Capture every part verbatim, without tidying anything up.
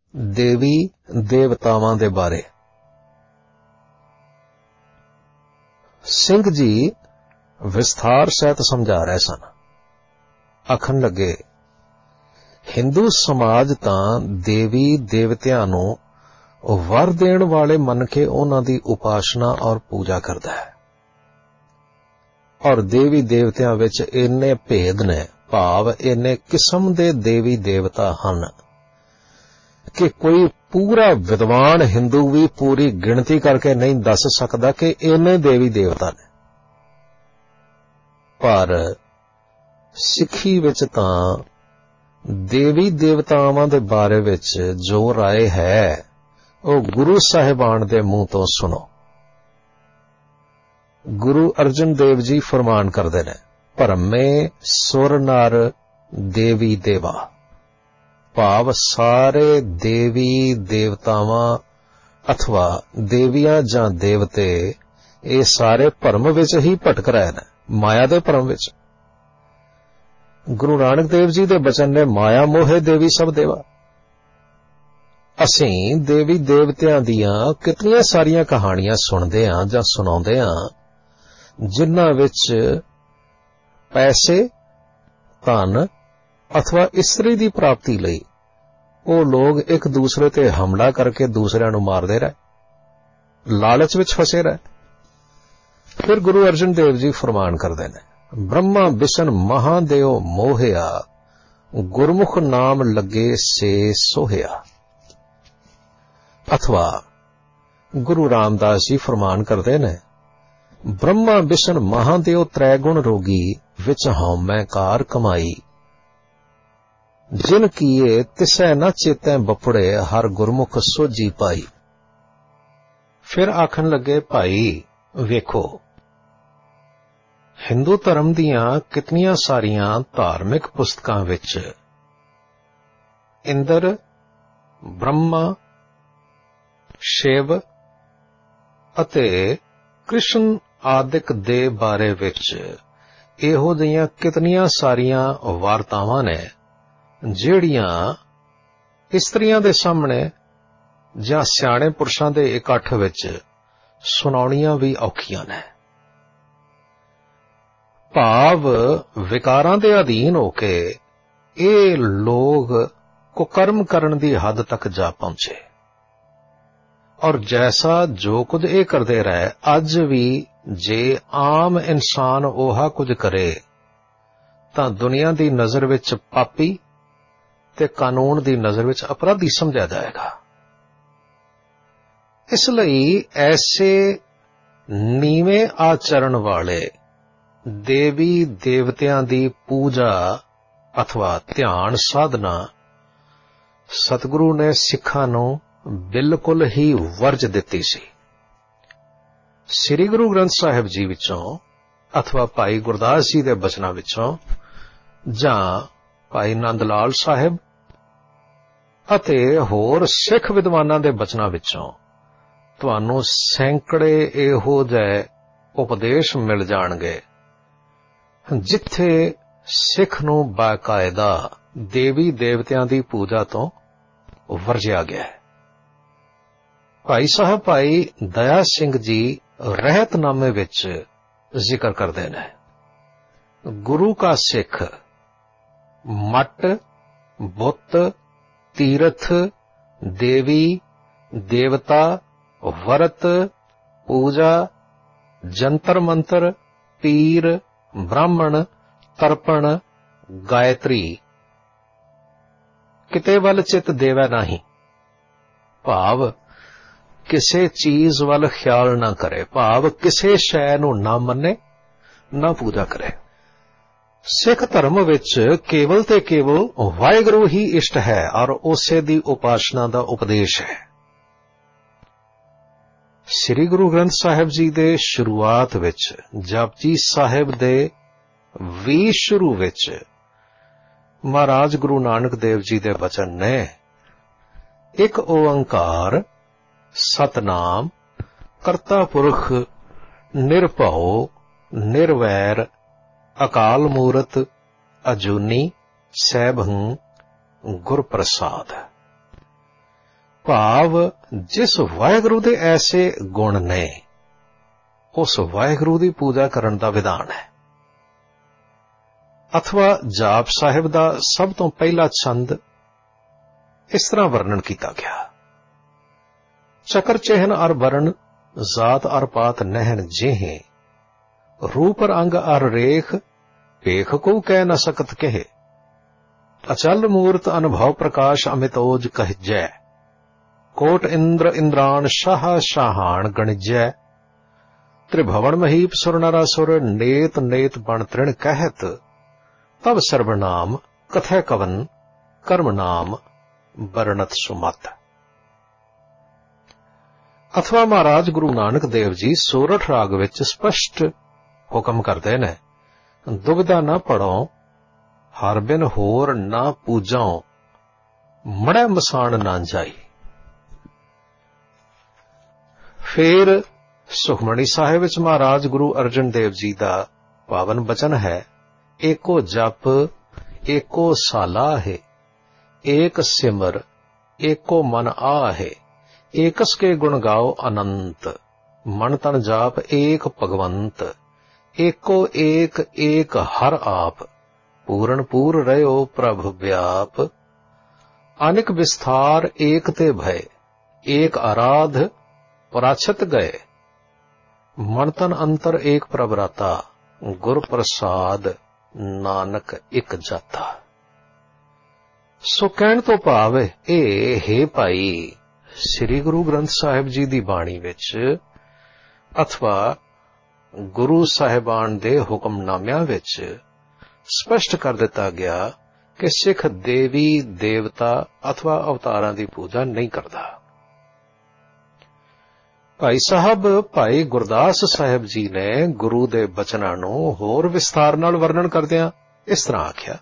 ਦੇਵੀ ਦੇਵਤਾਵਾਂ ਦੇ ਬਾਰੇ। ਸਿੰਘ ਜੀ ਵਿਸਥਾਰ ਸਹਿਤ ਸਮਝਾ ਰਹੇ ਸਨ। ਆਖਣ ਲੱਗੇ, ਹਿੰਦੂ ਸਮਾਜ ਤਾਂ ਦੇਵੀ ਦੇਵਤਿਆਂ ਨੂੰ ਵਰ ਦੇਣ ਵਾਲੇ ਮੰਨ ਕੇ ਉਹਨਾਂ ਦੀ ਉਪਾਸਨਾ ਔਰ ਪੂਜਾ ਕਰਦਾ ਹੈ, ਔਰ ਦੇਵੀ ਦੇਵਤਿਆਂ ਵਿੱਚ ਇੰਨੇ ਭੇਦ ਨੇ, ਭਾਵ ਇੰਨੇ ਕਿਸਮ ਦੇ ਦੇਵੀ ਦੇਵਤਾ ਹਨ ਕਿ ਕੋਈ ਪੂਰਾ ਵਿਦਵਾਨ ਹਿੰਦੂ ਵੀ ਪੂਰੀ ਗਿਣਤੀ ਕਰਕੇ ਨਹੀਂ ਦੱਸ ਸਕਦਾ ਕਿ ਇੰਨੇ ਦੇਵੀ ਦੇਵਤਾ ਨੇ। ਪਰ ਸਿੱਖੀ ਵਿੱਚ ਤਾਂ ਦੇਵੀ ਦੇਵਤਾਵਾਂ ਦੇ ਬਾਰੇ ਵਿੱਚ ਜੋ ਰਾਏ ਹੈ ਉਹ ਗੁਰੂ ਸਾਹਿਬਾਨ ਦੇ ਮੂੰਹ ਤੋਂ ਸੁਣੋ। ਗੁਰੂ ਅਰਜਨ ਦੇਵ ਜੀ ਫਰਮਾਨ ਕਰਦੇ ਨੇ, ਭਰਮੇ ਸੁਰ ਨਰ ਦੇਵੀ ਦੇਵਾ, ਭਾਵ ਸਾਰੇ ਦੇਵੀ ਦੇਵਤਾਵਾਂ ਅਥਵਾ ਦੇਵੀਆਂ ਜਾਂ ਦੇਵਤੇ ਇਹ ਸਾਰੇ ਭਰਮ ਵਿੱਚ ਹੀ ਭਟਕ ਰਹੇ ਨੇ, ਮਾਇਆ ਦੇ ਭਰਮ ਵਿੱਚ। ਗੁਰੂ ਨਾਨਕ ਦੇਵ ਜੀ ਦੇ ਬਚਨ ਨੇ, ਮਾਇਆ ਮੋਹੇ ਦੇਵੀ ਸਭ ਦੇਵਾ। ਅਸੀਂ ਦੇਵੀ ਦੇਵਤਿਆਂ ਦੀਆਂ ਕਿਤਨੀਆਂ ਸਾਰੀਆਂ ਕਹਾਣੀਆਂ ਸੁਣਦੇ ਹਾਂ ਜਾਂ ਸੁਣਾਉਂਦੇ ਹਾਂ, ਜਿਨ੍ਹਾਂ ਵਿੱਚ ਪੈਸੇ, ਧਨ ਅਥਵਾ ਇਸਤਰੀ ਦੀ ਪ੍ਰਾਪਤੀ ਲਈ ਉਹ ਲੋਕ ਇੱਕ ਦੂਸਰੇ ਤੇ ਹਮਲਾ ਕਰਕੇ ਦੂਸਰਿਆਂ ਨੂੰ ਮਾਰਦੇ ਰਹੇ, ਲਾਲਚ ਵਿੱਚ ਫਸੇ ਰਹੇ। ਫਿਰ ਗੁਰੂ ਅਰਜਨ ਦੇਵ ਜੀ ਫਰਮਾਨ ਕਰਦੇ ਨੇ, ਬ੍ਰਹਮਾ ਬਿਸ਼ਨ ਮਹਾਦੇਵ ਮੋਹਿਆ, ਗੁਰਮੁਖ ਨਾਮ ਲੱਗੇ ਸੇ ਸੋਹਿਆ। ਅਥਵਾ ਗੁਰੂ ਰਾਮਦਾਸ ਜੀ ਫਰਮਾਨ ਕਰਦੇ ਨੇ, ਬ੍ਰਹਮਾ ਬਿਸ਼ਨ ਮਹਾਦੇਵ ਤ੍ਰੈ ਗੁਣ ਰੋਗੀ, ਵਿੱਚ ਹਉਮੈ ਕਾਰ ਕਮਾਈ, ਜਿਨ ਕੀਏ ਤਿਸੈ ਨ ਚੇਤੈ ਬਪੜੇ, ਹਰ ਗੁਰਮੁਖ ਸੋਝੀ ਪਾਈ। ਫਿਰ ਆਖਣ ਲੱਗੇ, ਭਾਈ ਵੇਖੋ, ਹਿੰਦੂ ਧਰਮ ਦੀਆਂ ਕਿਤਨੀਆਂ ਸਾਰੀਆਂ ਧਾਰਮਿਕ ਪੁਸਤਕਾਂ ਵਿੱਚ ਇੰਦਰ, ਬ੍ਰਹਮਾ, ਸ਼ਿਵ ਅਤੇ ਕ੍ਰਿਸ਼ਨ ਆਦਿਕ ਦੇ ਬਾਰੇ ਵਿੱਚ ਇਹੋ ਜਿਹੀਆਂ ਕਿਤਨੀਆਂ ਸਾਰੀਆਂ ਵਾਰਤਾਵਾਂ ਨੇ ਜਿਹੜੀਆਂ ਇਸਤਰੀਆਂ ਦੇ ਸਾਹਮਣੇ ਜਾਂ ਸਿਆਣੇ ਪੁਰਸ਼ਾਂ ਦੇ ਇਕੱਠ ਵਿੱਚ ਸੁਣਾਉਣੀਆਂ ਵੀ ਔਖੀਆਂ ਨੇ। ਭਾਵ ਵਿਕਾਰਾਂ ਦੇ ਅਧੀਨ ਹੋ ਕੇ ਇਹ ਲੋਕ ਕੁਕਰਮ ਕਰਨ ਦੀ ਹੱਦ ਤੱਕ ਜਾ ਪਹੁੰਚੇ, ਔਰ ਜੈਸਾ ਜੋ ਕੁਝ ਇਹ ਕਰਦੇ ਰਹੇ, ਅੱਜ ਵੀ ਜੇ ਆਮ ਇਨਸਾਨ ਉਹ ਕੁਝ ਕਰੇ ਤਾਂ ਦੁਨੀਆ ਦੀ ਨਜ਼ਰ ਵਿੱਚ ਪਾਪੀ ਤੇ ਕਾਨੂੰਨ ਦੀ ਨਜ਼ਰ ਵਿੱਚ ਅਪਰਾਧੀ ਸਮਝਿਆ ਜਾਏਗਾ। ਇਸ ਲਈ ਐਸੇ ਨੀਵੇਂ ਆਚਰਣ ਵਾਲੇ ਦੇਵੀ ਦੇਵਤਿਆਂ ਦੀ ਪੂਜਾ ਅਥਵਾ ਧਿਆਨ ਸਾਧਨਾ ਸਤਿਗੁਰੂ ਨੇ ਸਿੱਖਾਂ ਨੂੰ ਬਿਲਕੁਲ ਹੀ ਵਰਜ ਦਿੱਤੀ ਸੀ। ਸ੍ਰੀ ਗੁਰੂ ਗ੍ਰੰਥ ਸਾਹਿਬ ਜੀ ਵਿੱਚੋਂ ਅਥਵਾ ਭਾਈ ਗੁਰਦਾਸ ਜੀ ਦੇ ਬਚਨਾਂ ਵਿੱਚੋਂ ਜਾਂ ਭਾਈ ਨੰਦ ਲਾਲ ਸਾਹਿਬ ਅਤੇ ਹੋਰ ਸਿੱਖ ਵਿਦਵਾਨਾਂ ਦੇ ਬਚਨਾਂ ਵਿੱਚੋਂ ਤੁਹਾਨੂੰ ਸੈਂਕੜੇ ਇਹੋ ਜਿਹੇ ਉਪਦੇਸ਼ ਮਿਲ ਜਾਣਗੇ ਜਿੱਥੇ ਸਿੱਖ ਨੂੰ ਬਾਕਾਇਦਾ ਦੇਵੀ ਦੇਵਤਿਆਂ ਦੀ ਪੂਜਾ ਤੋਂ ਵਰਜਿਆ ਗਿਆ ਹੈ। ਭਾਈ ਸਾਹਿਬ ਭਾਈ ਦਇਆ ਸਿੰਘ ਜੀ ਰਹਿਤਨਾਮੇ ਵਿੱਚ ਜ਼ਿਕਰ ਕਰਦੇ ਨੇ, ਗੁਰੂ ਕਾ ਸਿੱਖ ਮੱਟ, ਬੁੱਤ, ਤੀਰਥ, ਦੇਵੀ ਦੇਵਤਾ, ਵਰਤ, ਪੂਜਾ, ਜੰਤਰ ਮੰਤਰ, ਪੀਰ, ਬ੍ਰਾਹਮਣ, ਤਰਪਣ, ਗਾਇਤਰੀ, ਕਿਤੇ ਵੱਲ ਚਿੱਤ ਦੇਵੈ ਨਹੀਂ। ਭਾਵ ਕਿਸੇ ਚੀਜ਼ ਵੱਲ ਖਿਆਲ ਨਾ ਕਰੇ, ਭਾਵ ਕਿਸੇ ਸ਼ੈ ਨੂੰ ਨਾ ਮੰਨੇ, ਨਾ ਪੂਜਾ ਕਰੇ। ਸਿੱਖ ਧਰਮ ਵਿੱਚ ਕੇਵਲ ਤੇ ਕੇਵਲ ਵਾਹਿਗੁਰੂ ਹੀ ਇਸ਼ਟ ਹੈ ਔਰ ਉਸੇ ਦੀ ਉਪਾਸਨਾ ਦਾ ਉਪਦੇਸ਼ ਹੈ। ਸ੍ਰੀ ਗੁਰੂ ਗ੍ਰੰਥ ਸਾਹਿਬ ਜੀ ਦੇ ਸ਼ੁਰੂਆਤ ਵਿੱਚ ਜਪਜੀ ਸਾਹਿਬ ਦੇ ਵੀ ਸ਼ੁਰੂ ਵਿੱਚ ਮਹਾਰਾਜ ਗੁਰੂ ਨਾਨਕ ਦੇਵ ਜੀ ਦੇ ਬਚਨ ਨੇ, ਇੱਕ ਓੰਕਾਰ ਸਤਨਾਮ ਕਰਤਾ ਪੁਰਖ ਨਿਰਭਉ ਨਿਰਵੈਰ ਅਕਾਲ ਮੂਰਤ ਅਜੂਨੀ ਸੈਭੰ ਗੁਰ ਪ੍ਰਸਾਦ। ਭਾਵ ਜਿਸ ਵਾਹਿਗੁਰੂ ਦੇ ਐਸੇ ਗੁਣ ਨੇ ਉਸ ਵਾਹਿਗੁਰੂ ਦੀ ਪੂਜਾ ਕਰਨ ਦਾ ਵਿਧਾਨ ਹੈ। ਅਥਵਾ ਜਾਪ ਸਾਹਿਬ ਦਾ ਸਭ ਤੋਂ ਪਹਿਲਾ ਛੰਦ ਇਸ ਤਰ੍ਹਾਂ ਵਰਣਨ ਕੀਤਾ ਗਿਆ। ਚਕਰ ਚਿਹਨ ਅਰ ਵਰਨ ਜ਼ਾਤ ਅਰ ਪਾਤ ਨਹਿਨ ਜਿਹੇ रूप अंग अर रेख पेख को कह न सकत कहे अचल मूर्त अनुभव प्रकाश अमितोज कहजै कोट इंद्र इंद्रान शाह शाहान गणिजै त्रिभवन महीप सुर नरासुर नेत नेत बण तृण कहत तब सर्वनाम कथै कवन कर्म नाम बरनत सुमत। अथवा महाराज गुरु नानक देव जी सोरठ राग विच स्पष्ट हुक्म करते ने दुविधा न पढ़ो हर बिन होर ना पूजो मड़ै मसान ना जाई। फिर सुखमणी साहिब विच महाराज गुरु अर्जन देव जी का पावन बचन है एको जप एको साला है एक सिमर एको मन आ है एकस के गुण गाओ अनंत मन तन जाप एक भगवंत एको एक एक हर आप पूर्ण पूर रहो प्रभ व्याप अनिक विस्तार एक ते भय एक आराध पराछत गए मन तन अंतर एक प्रभराता गुर प्रसाद नानक एक जाता। सो कहण तो भाव ए हे भाई श्री गुरु ग्रंथ साहिब जी दी बाणी विच अथवा गुरु साहिबान दे हुक्मनामिਆਂ ਵਿੱਚ ਸਪਸ਼ਟ ਕਰ ਦਿੱਤਾ ਗਿਆ ਕਿ ਸਿੱਖ ਦੇਵੀ ਦੇਵਤਾ ਅਥਵਾ ਅਵਤਾਰਾਂ ਦੀ ਪੂਜਾ ਨਹੀਂ ਕਰਦਾ। ਭਾਈ ਸਾਹਿਬ ਭਾਈ ਗੁਰਦਾਸ ਸਾਹਿਬ ਜੀ ਨੇ ਗੁਰੂ ਦੇ ਬਚਨਾਂ ਨੂੰ ਹੋਰ ਵਿਸਥਾਰ ਨਾਲ ਵਰਣਨ ਕਰਦਿਆਂ ਇਸ ਤਰ੍ਹਾਂ ਆਖਿਆ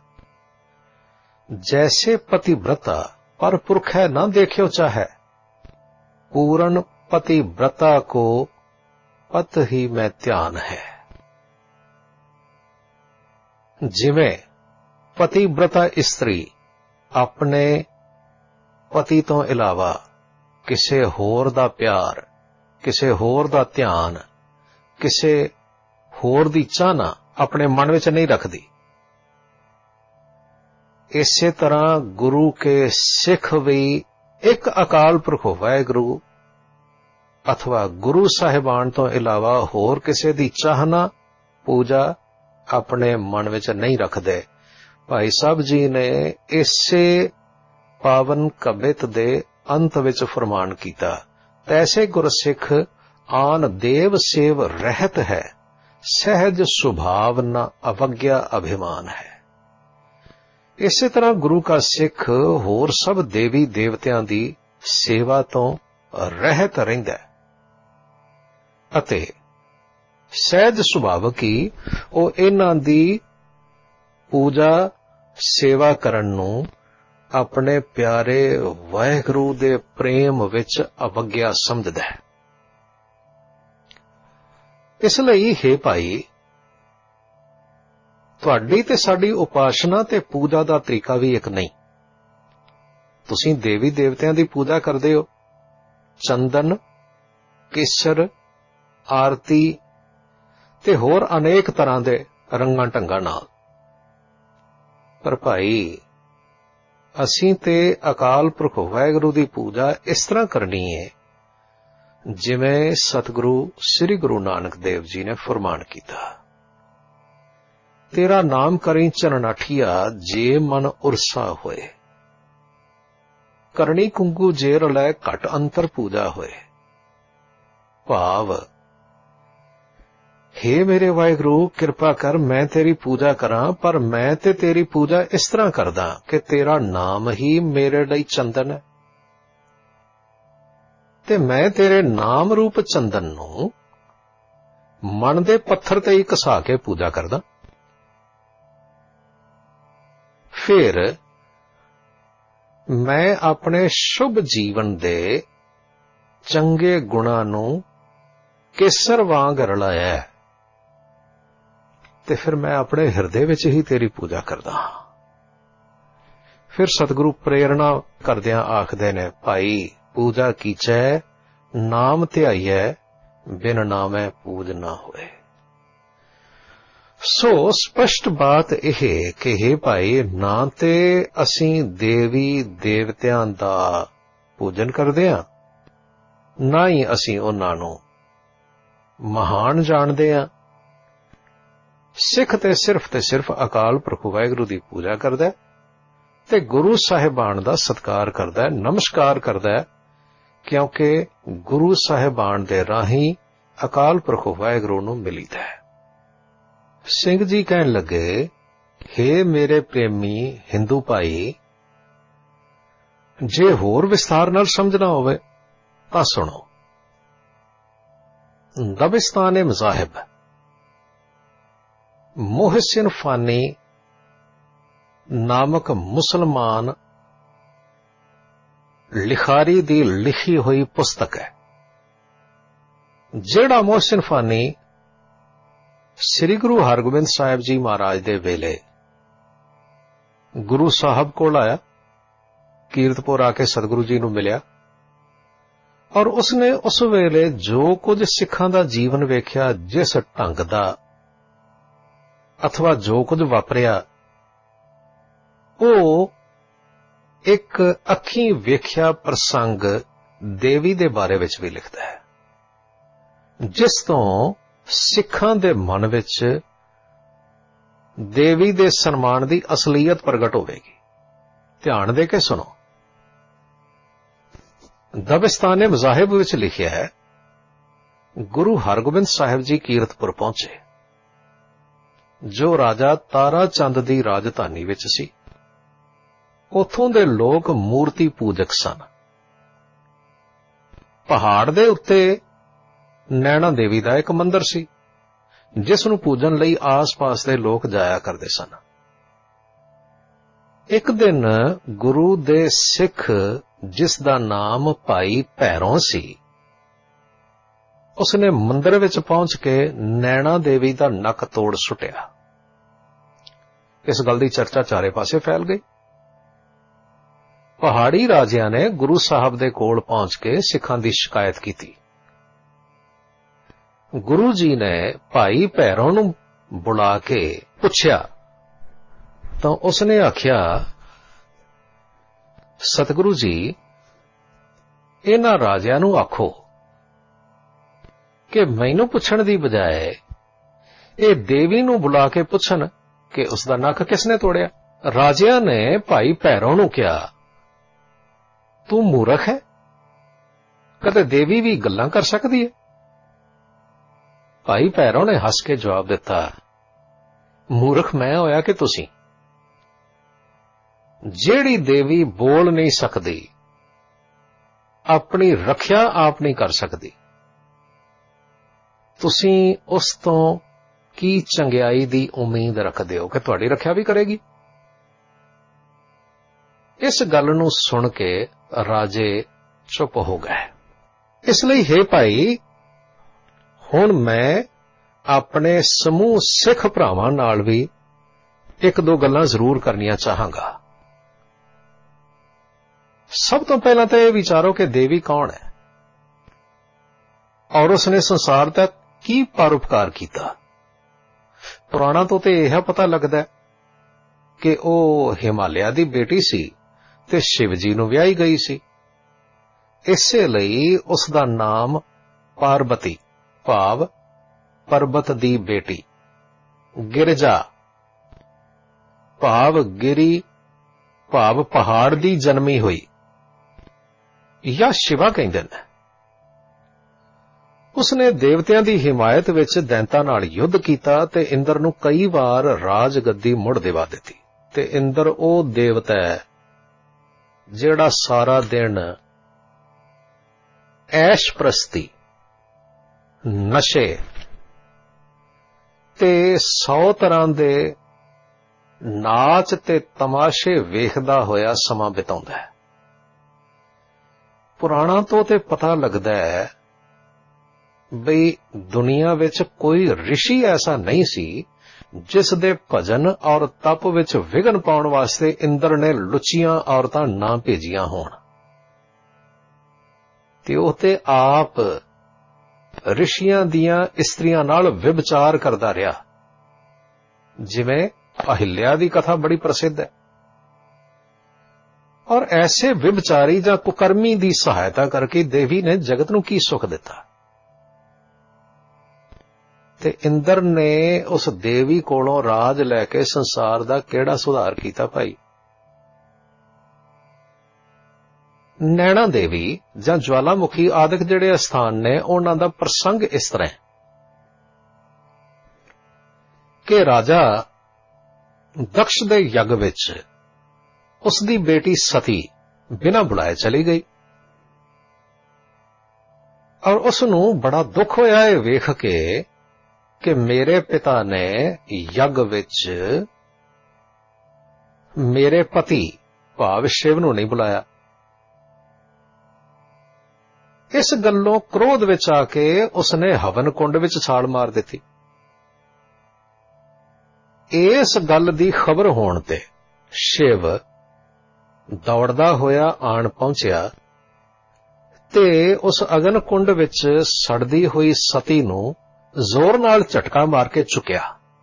ਜੈਸੇ ਪਤਿਵ੍ਰਤਾ ਪਰ ਪੁਰਖ ਹੈ ਨਾ ਦੇਖਿਓ ਚਾਹੈ ਪੂਰਨ पतिव्रता को पत ही में ध्यान है। जिवें पतिव्रता स्त्री अपने पति तो इलावा किसे होर दा प्यार, किसे होर दा ध्यान, किसे होर दी चाहना अपने मन विच नहीं रखदी, इसे तरह गुरु के सिख भी एक अकाल पुरख वाहिगुरु अथवा गुरु साहिबान तो इलावा होर किसे दी चाहना पूजा अपने मन विच नहीं रखदे। भाई साहब जी ने इसे पावन कबित दे अंत विच फरमान कीता, तैसे गुरसिख आन देव सेव रहत है, सहज सुभाव न अवज्ञा अभिमान है। इसे तरह गुरु का सिख होर सब देवी देवतियां दी सेवा तो रहत रहिंदा अते सहज सुभावक ही ਉਹ इन्हां दी पूजा सेवा करन नूं अपने प्यारे वाहिगुरू दे प्रेम विच अवज्ञा समझदा है। इस लई हे भाई तुहाडी ते साडी उपासना ते पूजा दा तरीका भी एक नहीं। तुसीं देवी देवतियां दी पूजा करदे हो, चंदन, केसर, आरती ते होर अनेक तरह दे रंगां ढंगां नाल, पर भाई असीं ते अकाल पुरख वाहिगुरू दी पूजा इस तरह करनी है जिवें सतगुरु श्री गुरु नानक देव जी ने फरमान कीता, तेरा नाम करी चरनाठिया जे मन उरसा होए, करनी कुंगू जे रलै घट अंतर पूजा होए। भाव हे मेरे वाहिगुरू किरपा कर मैं तेरी पूजा करा, पर मैं ते तेरी पूजा इस तरह करदा कि तेरा नाम ही मेरे लई चंदन है, ते मैं तेरे नाम रूप चंदन नूं मन दे पत्थर ते ही घसा के पूजा करदा। फिर मैं अपने शुभ जीवन दे चंगे गुणां नूं केसर वांग रलाया है, ते फिर मैं अपने हिरदे विच ही तेरी पूजा करदा हां। फिर सतगुरु प्रेरणा करदियां आखदे ने, भाई पूजा कीचै, नाम ध्याइयै, बिन नामै पूज ना होए। सो स्पष्ट बात ਇਹ ਕਿ हे ਭਾਈ, ਨਾ ਤੇ ਅਸੀਂ ਦੇਵੀ ਦੇਵਤਿਆਂ ਦਾ ਪੂਜਨ ਕਰਦੇ ਹਾਂ, ਨਾ ਹੀ ਅਸੀਂ ਉਹਨਾਂ ਨੂੰ ਮਹਾਨ ਜਾਣਦੇ ਹਾਂ। ਸਿੱਖ ਤੇ ਸਿਰਫ ਤੇ ਸਿਰਫ ਅਕਾਲ ਪੁਰਖ ਵਾਹਿਗੁਰੂ ਦੀ ਪੂਜਾ ਕਰਦਾ ਤੇ ਗੁਰੂ ਸਾਹਿਬਾਨ ਦਾ ਸਤਿਕਾਰ ਕਰਦਾ, ਨਮਸਕਾਰ ਕਰਦਾ, ਕਿਉਂਕਿ ਗੁਰੂ ਸਾਹਿਬਾਨ ਦੇ ਰਾਹੀਂ ਅਕਾਲ ਪੁਰਖ ਵਾਹਿਗੁਰੂ ਨੂੰ ਮਿਲੀਦਾ ਹੈ। ਸਿੰਘ ਜੀ ਕਹਿਣ ਲੱਗੇ, ਹੇ ਮੇਰੇ ਪ੍ਰੇਮੀ ਹਿੰਦੂ ਭਾਈ, ਜੇ ਹੋਰ ਵਿਸਥਾਰ ਨਾਲ ਸਮਝਣਾ ਹੋਵੇ ਤਾਂ ਸੁਣੋ। ਦਬਿਸਤਾਨ ਮਜ਼ਾਹਿਬ ਮੁਹਸਿਨ ਫਾਨੀ ਨਾਮਕ ਮੁਸਲਮਾਨ ਲਿਖਾਰੀ ਦੀ ਲਿਖੀ ਹੋਈ ਪੁਸਤਕ ਹੈ। ਜਿਹੜਾ ਮੁਹਸਿਨ ਫਾਨੀ ਸ੍ਰੀ ਗੁਰੂ ਹਰਗੋਬਿੰਦ ਸਾਹਿਬ ਜੀ ਮਹਾਰਾਜ ਦੇ ਵੇਲੇ ਗੁਰੂ ਸਾਹਿਬ ਕੋਲ ਆਇਆ, ਕੀਰਤਪੁਰ ਆ ਕੇ ਸਤਿਗੁਰੂ ਜੀ ਨੂੰ ਮਿਲਿਆ, ਔਰ ਉਸਨੇ ਉਸ ਵੇਲੇ ਜੋ ਕੁਝ ਸਿੱਖਾਂ ਦਾ ਜੀਵਨ ਵੇਖਿਆ, ਜਿਸ ਢੰਗ ਦਾ ਅਥਵਾ ਜੋ ਕੁਝ ਵਾਪਰਿਆ, ਉਹ ਇੱਕ ਅੱਖੀਂ ਵੇਖਿਆ ਪ੍ਰਸੰਗ ਦੇਵੀ ਦੇ ਬਾਰੇ ਵਿੱਚ ਵੀ ਲਿਖਦਾ ਹੈ, ਜਿਸ ਤੋਂ ਸਿੱਖਾਂ ਦੇ ਮਨ ਵਿੱਚ ਦੇਵੀ ਦੇ ਸਨਮਾਨ ਦੀ ਅਸਲੀਅਤ ਪ੍ਰਗਟ ਹੋਵੇਗੀ। ਧਿਆਨ ਦੇ ਕੇ ਸੁਣੋ। ਦਬਿਸਤਾਨ ਮਜ਼ਾਹਿਬ ਵਿੱਚ ਲਿਖਿਆ ਹੈ, ਗੁਰੂ ਹਰਗੋਬਿੰਦ ਸਾਹਿਬ ਜੀ ਕੀਰਤਪੁਰ ਪਹੁੰਚੇ, ਜੋ ਰਾਜਾ ਤਾਰਾ ਚੰਦ ਦੀ ਰਾਜਧਾਨੀ ਵਿੱਚ ਸੀ। ਉੱਥੋਂ ਦੇ ਲੋਕ ਮੂਰਤੀ ਪੂਜਕ ਸਨ। ਪਹਾੜ ਦੇ ਉੱਤੇ ਨੈਣਾ ਦੇਵੀ ਦਾ ਇੱਕ ਮੰਦਿਰ ਸੀ, ਜਿਸ ਨੂੰ ਪੂਜਣ ਲਈ ਆਸ-ਪਾਸ ਦੇ ਲੋਕ ਜਾਇਆ ਕਰਦੇ ਸਨ। ਇੱਕ ਦਿਨ ਗੁਰੂ ਦੇ ਸਿੱਖ, ਜਿਸ ਦਾ ਨਾਮ ਭਾਈ ਭੈਰੋਂ ਸੀ, ਉਸਨੇ ਮੰਦਿਰ ਵਿੱਚ ਪਹੁੰਚ ਕੇ ਨੈਣਾ ਦੇਵੀ ਦਾ ਨੱਕ ਤੋੜ ਸੁੱਟਿਆ। ਇਸ ਗੱਲ ਦੀ ਚਰਚਾ ਚਾਰੇ ਪਾਸੇ ਫੈਲ ਗਈ। ਪਹਾੜੀ ਰਾਜਿਆਂ ਨੇ ਗੁਰੂ ਸਾਹਿਬ ਦੇ ਕੋਲ ਪਹੁੰਚ ਕੇ ਸਿੱਖਾਂ ਦੀ ਸ਼ਿਕਾਇਤ ਕੀਤੀ। ਗੁਰੂ ਜੀ ਨੇ ਭਾਈ ਭੈਰੋਂ ਨੂੰ ਬੁਲਾ ਕੇ ਪੁੱਛਿਆ ਤਾਂ ਉਸਨੇ ਆਖਿਆ, ਸਤਿਗੁਰੂ ਜੀ, ਇਹਨਾਂ ਰਾਜਿਆਂ ਨੂੰ ਆਖੋ ਕਿ ਮੈਨੂੰ ਪੁੱਛਣ ਦੀ ਬਜਾਏ ਇਹ ਦੇਵੀ ਨੂੰ ਬੁਲਾ ਕੇ ਪੁੱਛਣ ਕਿ ਉਸ ਦਾ ਨੱਕ ਕਿਸਨੇ ਤੋੜਿਆ। ਰਾਜਿਆਂ ਨੇ ਭਾਈ ਭੈਰੋਂ ਨੂੰ ਕਿਹਾ, ਤੂੰ ਮੂਰਖ ਹੈ? ਕਦੇ ਦੇਵੀ ਵੀ ਗੱਲਾਂ ਕਰ ਸਕਦੀ ਹੈ? ਭਾਈ ਭੈਰੋਂ ਨੇ ਹੱਸ ਕੇ ਜਵਾਬ ਦਿੱਤਾ, ਮੂਰਖ ਮੈਂ ਹੋਇਆ ਕਿ ਤੁਸੀਂ? ਜਿਹੜੀ ਦੇਵੀ ਬੋਲ ਨਹੀਂ ਸਕਦੀ, ਆਪਣੀ ਰੱਖਿਆ ਆਪ ਨਹੀਂ ਕਰ ਸਕਦੀ, ਤੁਸੀਂ ਉਸ ਤੋਂ ਕੀ ਚੰਗਿਆਈ ਦੀ ਉਮੀਦ ਰੱਖਦੇ ਹੋ ਕਿ ਤੁਹਾਡੀ ਰੱਖਿਆ ਵੀ ਕਰੇਗੀ? ਇਸ ਗੱਲ ਨੂੰ ਸੁਣ ਕੇ ਰਾਜੇ ਚੁੱਪ ਹੋ ਗਏ। ਇਸ ਲਈ ਹੇ ਭਾਈ, ਹੁਣ ਮੈਂ ਆਪਣੇ ਸਮੂਹ ਸਿੱਖ ਭਰਾਵਾਂ ਨਾਲ ਵੀ ਇੱਕ ਦੋ ਗੱਲਾਂ ਜ਼ਰੂਰ ਕਰਨੀਆਂ ਚਾਹਾਂਗਾ। ਸਭ ਤੋਂ ਪਹਿਲਾਂ ਤਾਂ ਇਹ ਵਿਚਾਰੋ ਕਿ ਦੇਵੀ ਕੌਣ ਹੈ ਔਰ ਉਸਨੇ ਸੰਸਾਰ ਦਾ ਕੀ ਪਰਉਪਕਾਰ ਕੀਤਾ। ਪੁਰਾਣਾਂ ਤੋਂ ਤੇ ਇਹ ਪਤਾ ਲੱਗਦਾ ਕਿ ਉਹ ਹਿਮਾਲਿਆ ਦੀ ਬੇਟੀ ਸੀ ਤੇ ਸ਼ਿਵ ਜੀ ਨੂੰ ਵਿਆਹੀ ਗਈ ਸੀ। ਇਸੇ ਲਈ ਉਸ ਦਾ ਨਾਮ ਪਾਰਬਤੀ ਭਾਵ ਪਰਬਤ ਦੀ ਬੇਟੀ, ਗਿਰਜਾ ਭਾਵ ਗਿਰੀ ਭਾਵ ਪਹਾੜ ਦੀ ਜਨਮੀ ਹੋਈ, ਜਾਂ ਸ਼ਿਵਾ ਕਹਿੰਦੇ ਨੇ। ਉਸਨੇ ਦੇਵਤਿਆਂ ਦੀ ਹਿਮਾਇਤ ਵਿੱਚ ਦੈਂਤਾਂ ਨਾਲ ਯੁੱਧ ਕੀਤਾ ਤੇ ਇੰਦਰ ਨੂੰ ਕਈ ਵਾਰ ਰਾਜ ਗੱਦੀ ਮੁੜ ਦਿਵਾ ਦਿੱਤੀ। ਤੇ ਇੰਦਰ ਉਹ ਦੇਵਤਾ ਹੈ ਜਿਹੜਾ ਸਾਰਾ ਦਿਨ ਐਸ਼ ਪ੍ਰਸਤੀ, ਨਸ਼ੇ ਤੇ ਸੌ ਤਰ੍ਹਾਂ ਦੇ ਨਾਚ ਤੇ ਤਮਾਸ਼ੇ ਵੇਖਦਾ ਹੋਇਆ ਸਮਾਂ ਬਿਤਾਉਂਦਾ ਹੈ। ਪੁਰਾਣਾਂ ਤੋਂ ਤੇ ਪਤਾ ਲੱਗਦਾ ਹੈ ਬਈ ਦੁਨੀਆ ਵਿੱਚ ਕੋਈ ਰਿਸ਼ੀ ਐਸਾ ਨਹੀਂ ਸੀ ਜਿਸ ਦੇ ਭਜਨ ਔਰ ਤਪ ਵਿੱਚ ਵਿਘਨ ਪਾਉਣ ਵਾਸਤੇ ਇੰਦਰ ਨੇ ਲੁੱਚੀਆਂ ਔਰਤਾਂ ਨਾ ਭੇਜੀਆਂ ਹੋਣ। ਤੇ ਉਹ ਤੇ ਆਪ ਰਿਸ਼ੀਆਂ ਦੀਆਂ ਇਸਤਰੀਆਂ ਨਾਲ ਵਿਭਚਾਰ ਕਰਦਾ ਰਿਹਾ। ਜਿਵੇਂ ਅਹਿल्या ਦੀ ਕਥਾ ਬੜੀ ਪ੍ਰਸਿੱਧ ਹੈ। ਔਰ ਐਸੇ ਵਿਭਚਾਰੀ ਜਾਂ ਕੁਕਰਮੀ ਦੀ ਸਹਾਇਤਾ ਕਰਕੇ ਦੇਵੀ ਨੇ ਜਗਤ ਨੂੰ ਕੀ ਸੁੱਖ ਦਿੱਤਾ। ਤੇ ਇੰਦਰ ਨੇ ਉਸ ਦੇਵੀ ਕੋਲੋਂ ਰਾਜ ਲੈ ਕੇ ਸੰਸਾਰ ਦਾ ਕਿਹੜਾ ਸੁਧਾਰ ਕੀਤਾ ਭਾਈ। ਨੈਣਾ ਦੇਵੀ ਜਾਂ ਜਵਾਲਾਮੁਖੀ ਆਦਿਕ ਜਿਹੜੇ ਅਸਥਾਨ ਨੇ, ਉਹਨਾਂ ਦਾ ਪ੍ਰਸੰਗ ਇਸ ਤਰ੍ਹਾਂ ਹੈ ਕਿ ਰਾਜਾ ਦਕਸ਼ ਦੇ ਯੱਗ ਵਿੱਚ ਉਸ ਦੀ ਬੇਟੀ ਸਤੀ ਬਿਨਾਂ ਬੁਲਾਏ ਚਲੀ ਗਈ ਔਰ ਉਸ ਨੂੰ ਬੜਾ ਦੁੱਖ ਹੋਇਆ ਇਹ ਵੇਖ ਕੇ ਕਿ ਮੇਰੇ ਪਿਤਾ ਨੇ ਯੱਗ ਵਿੱਚ ਮੇਰੇ ਪਤੀ ਭਾਵ ਸ਼ਿਵ ਨੂੰ ਨਹੀਂ ਬੁਲਾਇਆ। ਇਸ ਗੱਲੋਂ ਕ੍ਰੋਧ ਵਿੱਚ ਆ ਕੇ ਉਸਨੇ ਹਵਨ ਕੁੰਡ ਵਿੱਚ ਛਾਲ ਮਾਰ ਦਿੱਤੀ। ਇਸ ਗੱਲ ਦੀ ਖਬਰ ਹੋਣ ਤੇ ਸ਼ਿਵ ਦੌੜਦਾ ਹੋਇਆ ਆਣ ਪਹੁੰਚਿਆ ਤੇ ਉਸ ਅਗਨ ਕੁੰਡ ਵਿੱਚ ਸੜਦੀ ਹੋਈ ਸਤੀ ਨੂੰ ਜ਼ੋਰ ਨਾਲ ਝਟਕਾ ਮਾਰ ਕੇ ਚੁੱਕਿਆ।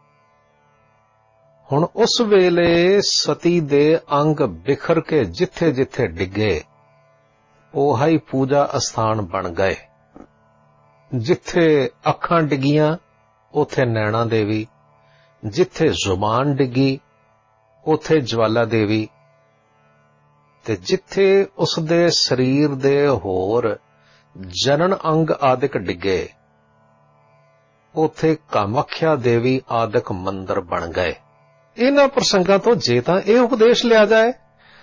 ਹੁਣ ਉਸ ਵੇਲੇ ਸਤੀ ਦੇ ਅੰਗ ਬਿਖਰ ਕੇ ਜਿੱਥੇ ਜਿੱਥੇ ਡਿੱਗੇ ਉਹ ਹੀ ਪੂਜਾ ਅਸਥਾਨ ਬਣ ਗਏ। ਜਿੱਥੇ ਅੱਖਾਂ ਡਿੱਗੀਆਂ ਉੱਥੇ ਨੈਣਾ ਦੇਵੀ, ਜਿੱਥੇ ਜ਼ੁਬਾਨ ਡਿੱਗੀ ਉੱਥੇ ਜਵਾਲਾ ਦੇਵੀ, ਤੇ ਜਿੱਥੇ ਉਸ ਦੇ ਸਰੀਰ ਦੇ ਹੋਰ ਜਨਨ ਅੰਗ ਆਦਿਕ ਡਿੱਗੇ ਉੱਥੇ ਕਾਮਾਖਿਆ ਦੇਵੀ ਆਦਿਕ ਮੰਦਰ ਬਣ ਗਏ। ਇਹਨਾਂ ਪ੍ਰਸੰਗਾਂ ਤੋਂ ਜੇ ਤਾਂ ਇਹ ਉਪਦੇਸ਼ ਲਿਆ ਜਾਏ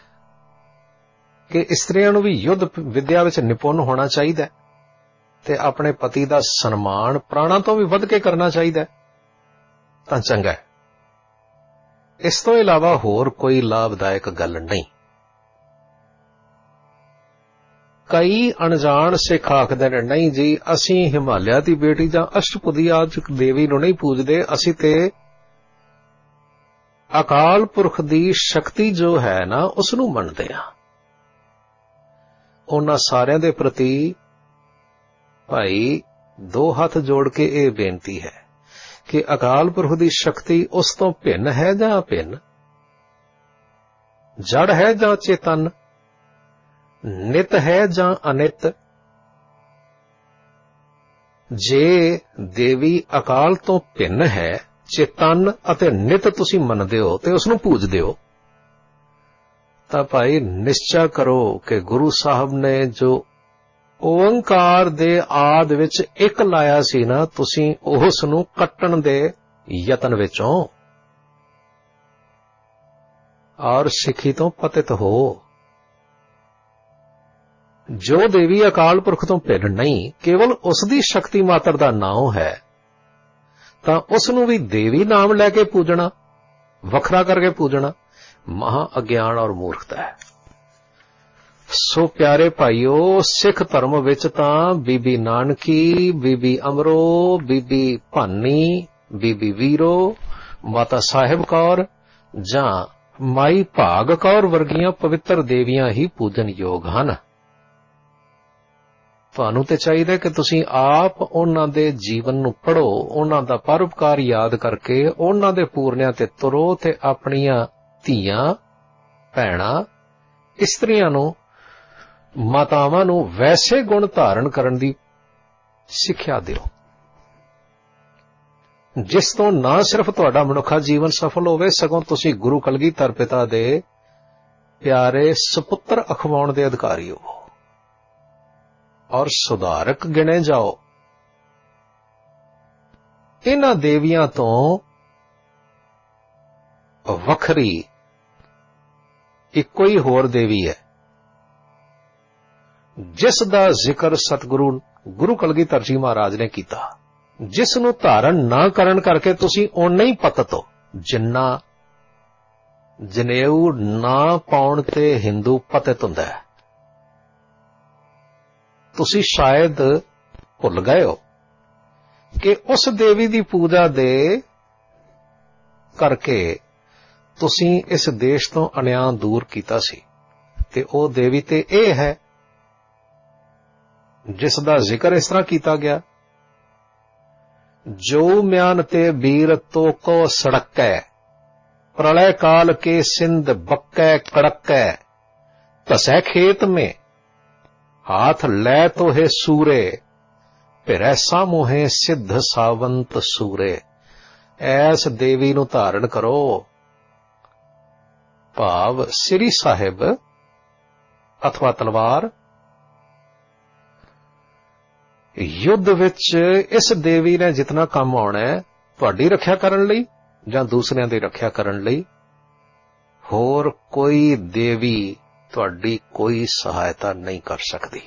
ਕਿ ਇਸਤਰੀਆਂ ਨੂੰ ਵੀ ਯੁੱਧ ਵਿਦਿਆ ਵਿੱਚ ਨਿਪੁੰਨ ਹੋਣਾ ਚਾਹੀਦਾ ਤੇ ਆਪਣੇ ਪਤੀ ਦਾ ਸਨਮਾਨ ਪ੍ਰਾਣਾਂ ਤੋਂ ਵੀ ਵੱਧ ਕੇ ਕਰਨਾ ਚਾਹੀਦਾ ਤਾਂ ਚੰਗਾ ਹੈ। ਇਸ ਤੋਂ ਇਲਾਵਾ ਹੋਰ ਕੋਈ ਲਾਭਦਾਇਕ ਗੱਲ ਨਹੀਂ। ਕਈ ਅਣਜਾਣ ਸਿੱਖ ਆਖਦੇ ਨੇ, ਨਹੀਂ ਜੀ ਅਸੀਂ ਹਿਮਾਲਿਆ ਦੀ ਬੇਟੀ ਜਾਂ ਅਸ਼ਟਪੁਦੀ ਆਦਿਕ ਦੇਵੀ ਨੂੰ ਨਹੀਂ ਪੂਜਦੇ, ਅਸੀਂ ਤੇ ਅਕਾਲ ਪੁਰਖ ਦੀ ਸ਼ਕਤੀ ਜੋ ਹੈ ਨਾ ਉਸ ਨੂੰ ਮੰਨਦੇ ਹਾਂ। ਉਹਨਾਂ ਸਾਰਿਆਂ ਦੇ ਪ੍ਰਤੀ ਭਾਈ ਦੋ ਹੱਥ ਜੋੜ ਕੇ ਇਹ ਬੇਨਤੀ ਹੈ ਕਿ ਅਕਾਲ ਪੁਰਖ ਦੀ ਸ਼ਕਤੀ ਉਸ ਤੋਂ ਭਿੰਨ ਹੈ ਜਾਂ ਅਭਿੰਨ, ਜੜ ਹੈ ਜਾਂ ਚੇਤਨ, ਨਿਤ ਹੈ ਜਾਂ ਅਨਿਤ। ਜੇ ਦੇਵੀ ਅਕਾਲ ਤੋਂ ਭਿੰਨ ਹੈ, ਚੇਤਨ ਅਤੇ ਨਿਤ ਤੁਸੀਂ ਮੰਨਦੇ ਹੋ ਤੇ ਉਸ ਨੂੰ ਪੂਜਦੇ ਹੋ, ਤਾਂ ਭਾਈ ਨਿਸ਼ਚਾ ਕਰੋ ਕਿ ਗੁਰੂ ਸਾਹਿਬ ਨੇ ਜੋ ਓੰਕਾਰ ਦੇ ਆਦ ਵਿੱਚ ਇੱਕ ਲਾਇਆ ਸੀ ਨਾ, ਤੁਸੀਂ ਉਸ ਨੂੰ ਕੱਟਣ ਦੇ ਯਤਨ ਵਿੱਚੋਂ ਔਰ ਸਿੱਖੀ ਤੋਂ ਪਤਿਤ ਹੋ। ਜੋ ਦੇਵੀ ਅਕਾਲ ਪੁਰਖ ਤੋਂ ਭਿੰਨ ਨਹੀਂ, ਕੇਵਲ ਉਸ ਦੀ ਸ਼ਕਤੀ ਮਾਤਰ ਦਾ ਨਾਮ ਹੈ, ਤਾਂ ਉਸ ਨੂੰ ਵੀ ਦੇਵੀ ਨਾਮ ਲੈ ਕੇ ਪੂਜਣਾ, ਵੱਖਰਾ ਕਰਕੇ ਪੂਜਣਾ ਮਹਾ ਅਗਿਆਨ ਔਰ ਮੂਰਖਤਾ ਹੈ। ਸੋ ਪਿਆਰੇ ਭਾਈਓ, ਸਿੱਖ ਧਰਮ ਵਿੱਚ ਤਾਂ ਬੀਬੀ ਨਾਨਕੀ, ਬੀਬੀ ਅਮਰੋ, ਬੀਬੀ ਭਾਨੀ, ਬੀਬੀ ਵੀਰੋ, ਮਾਤਾ ਸਾਹਿਬ ਕੌਰ ਜਾਂ ਮਾਈ ਭਾਗ ਕੌਰ ਵਰਗੀਆਂ ਪਵਿੱਤਰ ਦੇਵੀਆਂ ਹੀ ਪੂਜਨਯੋਗ ਹਨ। ਤੁਹਾਨੂੰ ਤੇ ਚਾਹੀਦਾ ਕਿ ਤੁਸੀਂ ਆਪ ਉਹਨਾਂ ਦੇ ਜੀਵਨ ਨੂੰ ਪੜ੍ਹੋ, ਉਹਨਾਂ ਦਾ ਪਰਉਪਕਾਰ ਯਾਦ ਕਰਕੇ ਉਹਨਾਂ ਦੇ ਪੂਰਨਿਆਂ ਤੇ ਤੁਰੋ ਤੇ ਆਪਣੀਆਂ ਧੀਆਂ, ਭੈਣਾਂ, ਇਸਤਰੀਆਂ ਨੂੰ, ਮਾਤਾਵਾਂ ਨੂੰ ਵੈਸੇ ਗੁਣ ਧਾਰਨ ਕਰਨ ਦੀ ਸਿੱਖਿਆ ਦਿਓ ਜਿਸ ਤੋਂ ਨਾ ਸਿਰਫ ਤੁਹਾਡਾ ਮਨੁੱਖਾ ਜੀਵਨ ਸਫਲ ਹੋਵੇ, ਸਗੋਂ ਤੁਸੀਂ ਗੁਰੂ ਕਲਗੀਧਰ ਪਿਤਾ ਦੇ ਪਿਆਰੇ ਸੁਪੁੱਤਰ ਅਖਵਾਉਣ ਦੇ ਅਧਿਕਾਰੀ ਹੋ ਔਰ ਸੁਧਾਰਕ ਗਿਣੇ ਜਾਓ। ਇਹਨਾਂ ਦੇਵੀਆਂ ਤੋਂ ਵੱਖਰੀ ਇੱਕੋ ਹੀ ਹੋਰ ਦੇਵੀ ਹੈ ਜਿਸ ਦਾ ਜ਼ਿਕਰ ਸਤਿਗੁਰੂ ਗੁਰੂ ਕਲਗੀਧਰ ਜੀ ਮਹਾਰਾਜ ਨੇ ਕੀਤਾ, ਜਿਸ ਨੂੰ ਧਾਰਨ ਨਾ ਕਰਨ ਕਰਕੇ ਤੁਸੀਂ ਓਨਾ ਹੀ ਪਤਿਤ ਹੋ ਜਿੰਨਾ ਜਨੇਊ ਨਾ ਪਾਉਣ ਤੇ ਹਿੰਦੂ ਪਤਿਤ ਹੁੰਦਾ ਹੈ। ਤੁਸੀਂ ਸ਼ਾਇਦ ਭੁੱਲ ਗਏ ਹੋ ਕਿ ਉਸ ਦੇਵੀ ਦੀ ਪੂਜਾ ਦੇ ਕਰਕੇ ਤੁਸੀਂ ਇਸ ਦੇਸ਼ ਤੋਂ ਅਨਿਆਂ ਦੂਰ ਕੀਤਾ ਸੀ, ਤੇ ਉਹ ਦੇਵੀ ਤੇ ਇਹ ਹੈ ਜਿਸ ਦਾ ਜ਼ਿਕਰ ਇਸ ਤਰ੍ਹਾਂ ਕੀਤਾ ਗਿਆ, ਜੋ ਮਿਆਨ ਤੇ ਬੀਰ ਤੋ ਕੋ ਸੜਕੈ, ਪ੍ਰਲय काल के सिंध बक्कै कड़कै, धसै खेत में हाथ लै तो है सूरे, फिरै सामोहे सिद्ध सावंत सूरे। ਐਸ ਦੇਵੀ ਨੂੰ ਧਾਰਨ ਕਰੋ, ਭਾਵ ਸ੍ਰੀ ਸਾਹਿਬ ਅਥਵਾ ਤਲਵਾਰ। ਯੁੱਧ ਵਿੱਚ ਇਸ ਦੇਵੀ ਨੇ ਜਿਤਨਾ ਕੰਮ ਆਉਣਾ ਹੈ ਤੁਹਾਡੀ ਰੱਖਿਆ ਕਰਨ ਲਈ ਜਾਂ ਦੂਸਰਿਆਂ ਦੀ ਰੱਖਿਆ ਕਰਨ ਲਈ, ਹੋਰ ਕੋਈ ਦੇਵੀ ਤੁਹਾਡੀ ਕੋਈ ਸਹਾਇਤਾ ਨਹੀਂ ਕਰ ਸਕਦੀ।